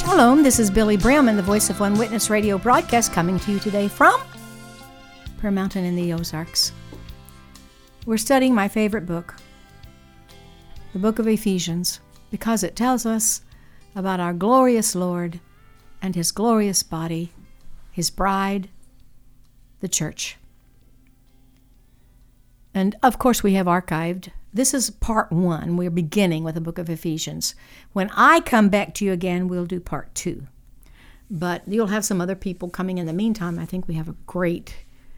Hello, this is Billy Brim and the Voice of One Witness radio broadcast coming to you today from Prayer Mountain in the Ozarks. We're studying my favorite book, the book of Ephesians, because it tells us about our glorious Lord and His glorious body, His bride, the church. And of course we have archived. This is part 1. We're beginning with the book of Ephesians. When I come back to you again, we'll do part 2. But you'll have some other people coming in the meantime. I think we have a great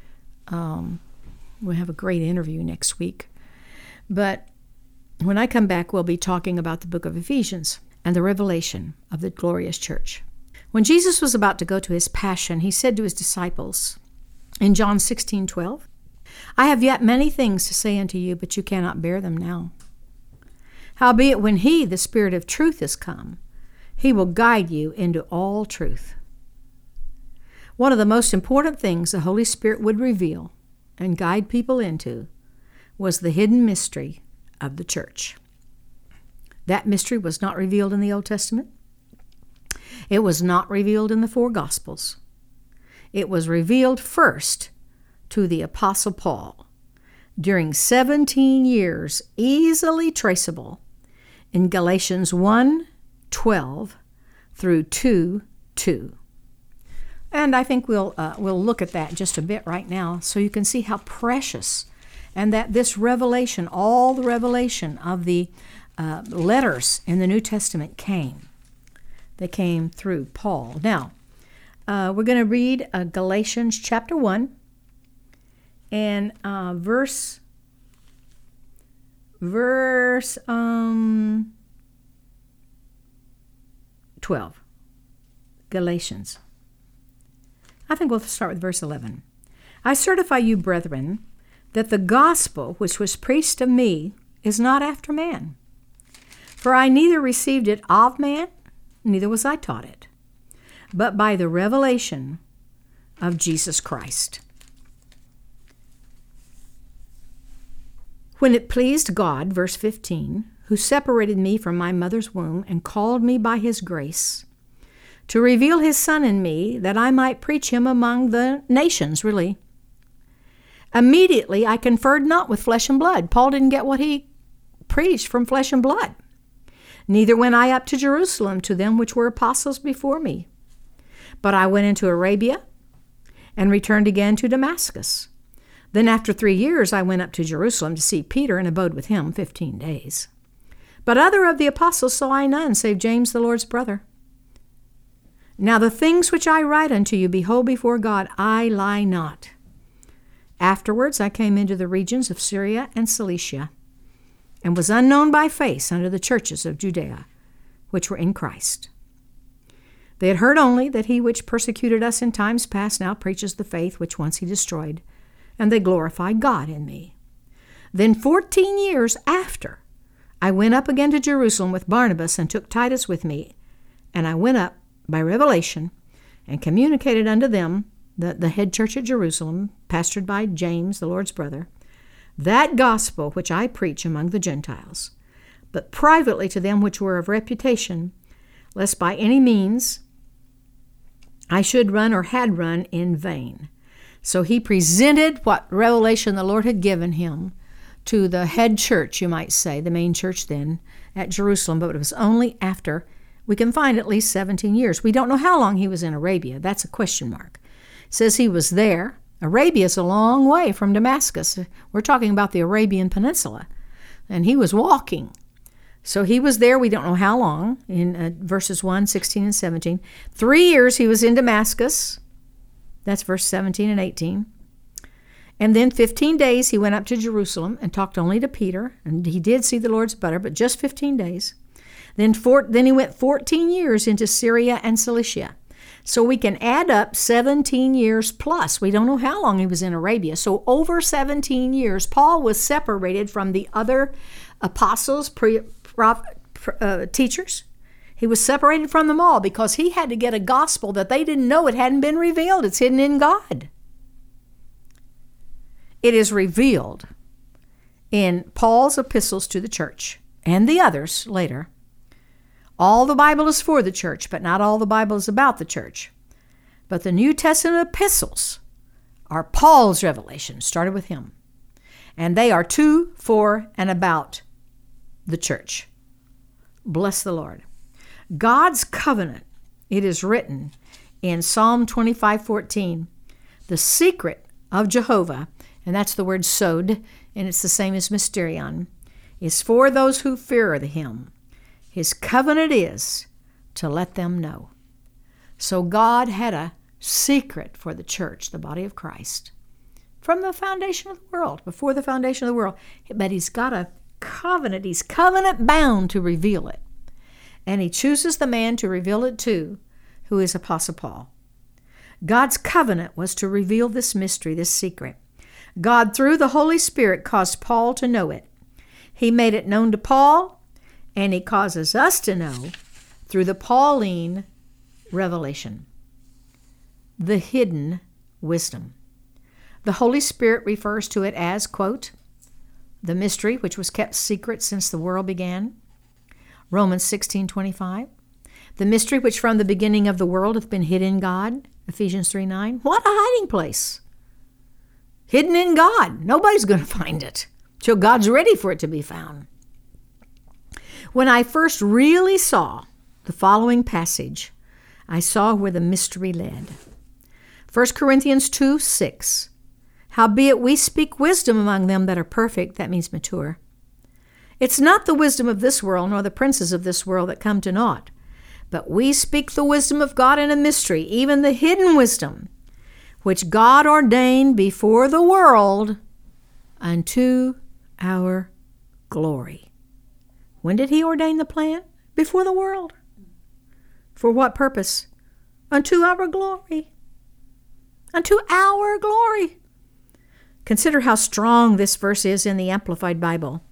interview next week. But when I come back, we'll be talking about the book of Ephesians and the revelation of the glorious church. When Jesus was about to go to his passion, he said to his disciples in John 16:12, I have yet many things to say unto you, but you cannot bear them now. Howbeit, when he, the Spirit of truth, is come, he will guide you into all truth. One of the most important things the Holy Spirit would reveal and guide people into was the hidden mystery of the church. That mystery was not revealed in the Old Testament. It was not revealed in the 4 Gospels. It was revealed first to the Apostle Paul during 17 years, easily traceable in Galatians 1:12 through 2:2. And I think we'll look at that just a bit right now so you can see how precious and that this revelation, all the revelation of the letters in the New Testament came. They came through Paul. Now, we're going to read Galatians chapter 1 and verse 12. Galatians. I think we'll start with verse 11. I certify you, brethren, that the gospel which was preached of me is not after man. For I neither received it of man, neither was I taught it, but by the revelation of Jesus Christ. When it pleased God, verse 15, who separated me from my mother's womb and called me by his grace, to reveal his Son in me, that I might preach him among the nations, really. Immediately I conferred not with flesh and blood. Paul didn't get what he preached from flesh and blood. Neither went I up to Jerusalem to them which were apostles before me. But I went into Arabia and returned again to Damascus. Then after 3 years I went up to Jerusalem to see Peter and abode with him 15 days. But other of the apostles saw I none, save James the Lord's brother. Now the things which I write unto you, behold, before God, I lie not. Afterwards I came into the regions of Syria and Cilicia, and was unknown by face unto the churches of Judea, which were in Christ. They had heard only that he which persecuted us in times past now preaches the faith which once he destroyed, and they glorified God in me. Then 14 years after, I went up again to Jerusalem with Barnabas and took Titus with me, and I went up by revelation and communicated unto them, the head church at Jerusalem, pastored by James, the Lord's brother, that gospel which I preach among the Gentiles, but privately to them which were of reputation, lest by any means I should run or had run in vain. So he presented what revelation the Lord had given him to the head church, you might say, the main church then, at Jerusalem, but it was only after, we can find at least 17 years. We don't know how long he was in Arabia. That's a question mark. It says he was there. Arabia is a long way from Damascus. We're talking about the Arabian Peninsula. And he was walking. So he was there, we don't know how long, in verses 1, 16, and 17. 3 years he was in Damascus. That's verse 17 and 18. And then 15 days he went up to Jerusalem and talked only to Peter. And he did see the Lord's brother, but just 15 days. Then he went 14 years into Syria and Cilicia. So we can add up 17 years plus. We don't know how long he was in Arabia. So over 17 years, Paul was separated from the other apostles, teachers. He was separated from them all because he had to get a gospel that they didn't know. It hadn't been revealed. It's hidden in God. It is revealed in Paul's epistles to the church and the others later. All the Bible is for the church, but not all the Bible is about the church. But the New Testament epistles are Paul's revelation, started with him. And they are to, for, and about the church. Bless the Lord. God's covenant, it is written in Psalm 25:14, the secret of Jehovah, and that's the word sod, and it's the same as mysterion, is for those who fear him. His covenant is to let them know. So God had a secret for the church, the body of Christ, from the foundation of the world, before the foundation of the world. But he's got a covenant. He's covenant bound to reveal it. And he chooses the man to reveal it to, who is Apostle Paul. God's covenant was to reveal this mystery, this secret. God, through the Holy Spirit, caused Paul to know it. He made it known to Paul, and he causes us to know through the Pauline revelation. The hidden wisdom. The Holy Spirit refers to it as, quote, the mystery which was kept secret since the world began. Romans 16:25. The mystery which from the beginning of the world hath been hid in God. Ephesians 3:9. What a hiding place. Hidden in God. Nobody's going to find it till God's ready for it to be found. When I first really saw the following passage, I saw where the mystery led. 1 Corinthians 2:6. Howbeit we speak wisdom among them that are perfect, that means mature. It's not the wisdom of this world, nor the princes of this world that come to naught, but we speak the wisdom of God in a mystery, even the hidden wisdom, which God ordained before the world unto our glory. When did he ordain the plan? Before the world. For what purpose? Unto our glory. Unto our glory. Consider how strong this verse is in the Amplified Bible.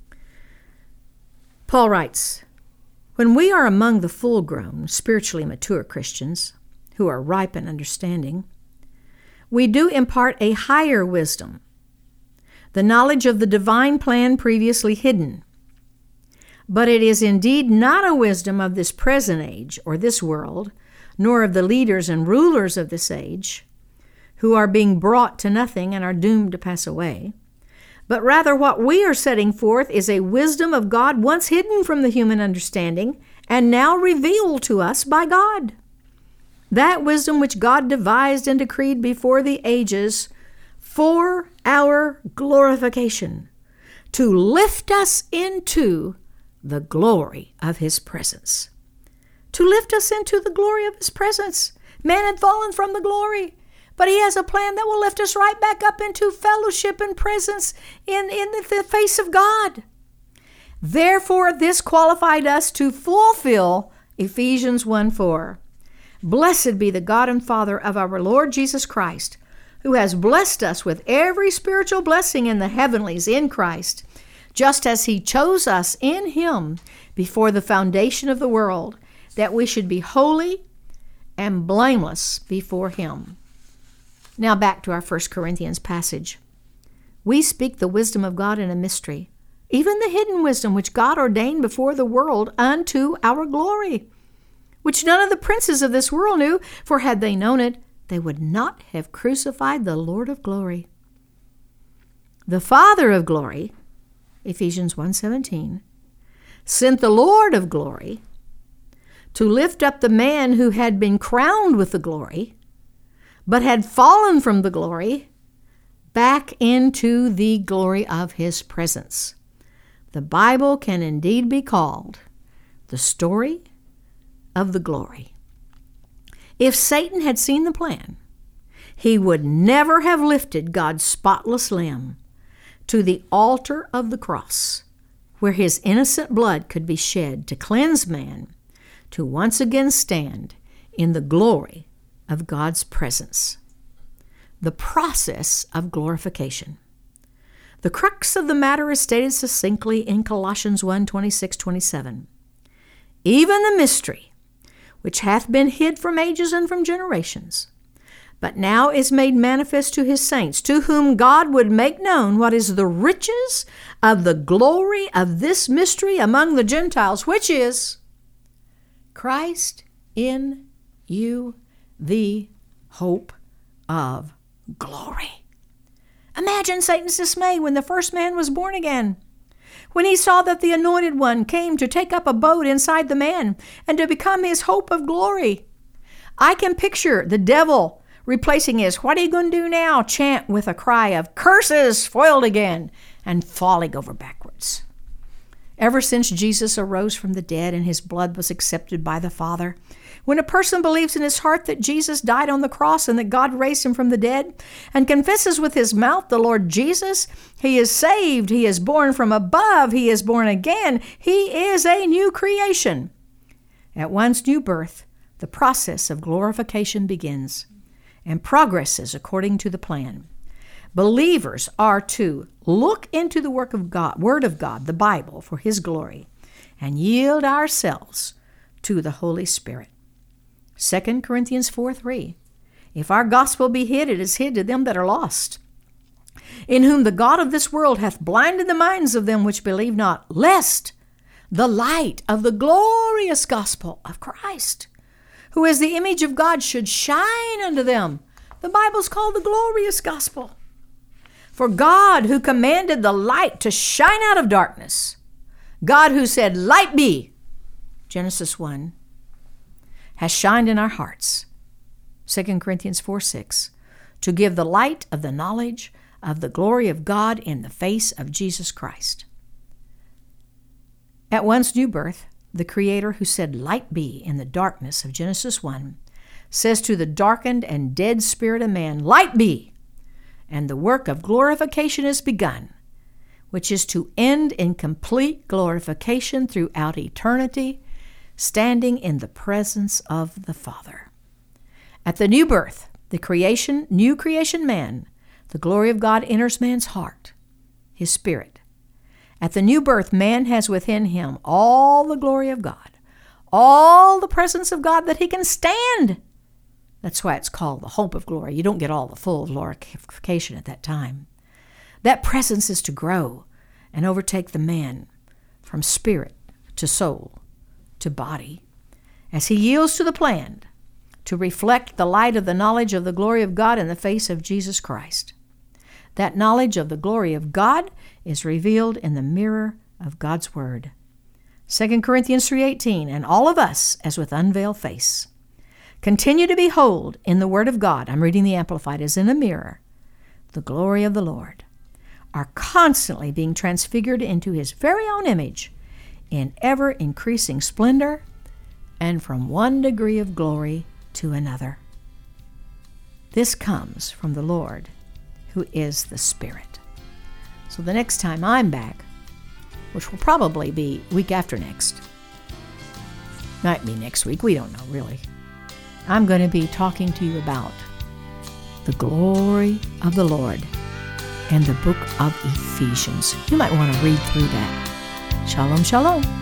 Paul writes, when we are among the full-grown, spiritually mature Christians who are ripe in understanding, we do impart a higher wisdom, the knowledge of the divine plan previously hidden. But it is indeed not a wisdom of this present age or this world, nor of the leaders and rulers of this age, who are being brought to nothing and are doomed to pass away. But rather what we are setting forth is a wisdom of God once hidden from the human understanding and now revealed to us by God. That wisdom which God devised and decreed before the ages for our glorification, to lift us into the glory of his presence. To lift us into the glory of his presence. Man had fallen from the glory, but he has a plan that will lift us right back up into fellowship and presence in the face of God. Therefore, this qualified us to fulfill Ephesians 1:4. Blessed be the God and Father of our Lord Jesus Christ, who has blessed us with every spiritual blessing in the heavenlies in Christ, just as he chose us in him before the foundation of the world, that we should be holy and blameless before him. Now back to our 1 Corinthians passage. We speak the wisdom of God in a mystery, even the hidden wisdom which God ordained before the world unto our glory, which none of the princes of this world knew, for had they known it, they would not have crucified the Lord of glory. The Father of glory, Ephesians 1:17, sent the Lord of glory to lift up the man who had been crowned with the glory, but had fallen from the glory, back into the glory of his presence. The Bible can indeed be called the story of the glory. If Satan had seen the plan, he would never have lifted God's spotless Lamb to the altar of the cross, where his innocent blood could be shed to cleanse man, to once again stand in the glory of God's presence. The process of glorification. The crux of the matter is stated succinctly in Colossians 1:26-27. Even the mystery, which hath been hid from ages and from generations, but now is made manifest to his saints, to whom God would make known what is the riches of the glory of this mystery among the Gentiles, which is Christ in you, the hope of glory. Imagine Satan's dismay when the first man was born again, when he saw that the Anointed One came to take up abode inside the man and to become his hope of glory. I can picture the devil replacing his "what are you going to do now?" chant with a cry of "curses," foiled again, and falling over backwards. Ever since Jesus arose from the dead and his blood was accepted by the Father, when a person believes in his heart that Jesus died on the cross and that God raised him from the dead, and confesses with his mouth the Lord Jesus, he is saved, he is born from above, he is born again, he is a new creation. At one's new birth, the process of glorification begins and progresses according to the plan. Believers are to look into the Word of God, the Bible, for His glory, and yield ourselves to the Holy Spirit. 2 Corinthians 4:3. If our gospel be hid, it is hid to them that are lost, in whom the God of this world hath blinded the minds of them which believe not, lest the light of the glorious gospel of Christ, who is the image of God, should shine unto them. The Bible's called the glorious gospel. For God, who commanded the light to shine out of darkness, God who said, "Light be," Genesis 1, has shined in our hearts, 2 Corinthians 4:6, to give the light of the knowledge of the glory of God in the face of Jesus Christ. At one's new birth, the Creator who said, "Light be," in the darkness of Genesis 1, says to the darkened and dead spirit of man, "Light be," and the work of glorification is begun, which is to end in complete glorification throughout eternity, standing in the presence of the Father. At the new birth, the new creation man, the glory of God enters man's heart, his spirit. At the new birth, man has within him all the glory of God, all the presence of God that he can stand. That's why it's called the hope of glory. You don't get all the full glorification at that time. That presence is to grow and overtake the man from spirit to soul to body, as he yields to the plan to reflect the light of the knowledge of the glory of God in the face of Jesus Christ. That knowledge of the glory of God is revealed in the mirror of God's Word. 2 Corinthians 3:18, and all of us, as with unveiled face, continue to behold in the Word of God, I'm reading the Amplified, as in a mirror, the glory of the Lord, are constantly being transfigured into His very own image in ever-increasing splendor and from one degree of glory to another. This comes from the Lord, who is the Spirit. So the next time I'm back, which will probably be week after next, might be next week, we don't know really, I'm going to be talking to you about the glory of the Lord and the book of Ephesians. You might want to read through that. Shalom, shalom.